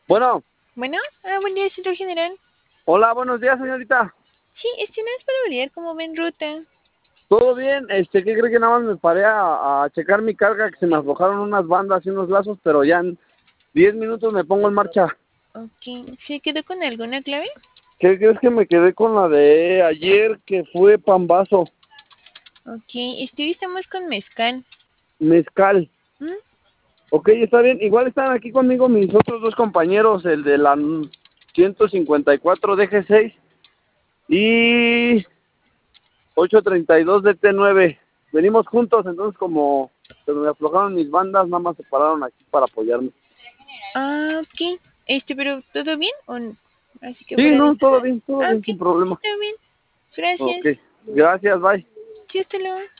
Bueno, Bueno, buen día, señor general. hola, buenos días, señorita. Sí, no es para validar cómo ven ruta. ¿Todo bien? ¿Qué cree que nada más me paré a checar mi carga, que se me aflojaron unas bandas y unos lazos, pero ya en 10 minutos me pongo en marcha? Ok, ¿se quedó con alguna clave? ¿Qué crees que me quedé con la de ayer, que fue Pambazo? Ok, estamos con mezcal. Mezcal. ¿Mm? Ok, está bien. Igual están aquí conmigo mis otros dos compañeros, el de la 154 DG6 y 832 DT9. Venimos juntos, entonces como se me aflojaron mis bandas, nada más se pararon aquí para apoyarme. Ok. Pero ¿todo bien o no? Así que Sí, fuera de no, nada. todo bien, Ok, sin problema. está bien. Ok, Gracias. gracias, bye. Sí, hasta luego.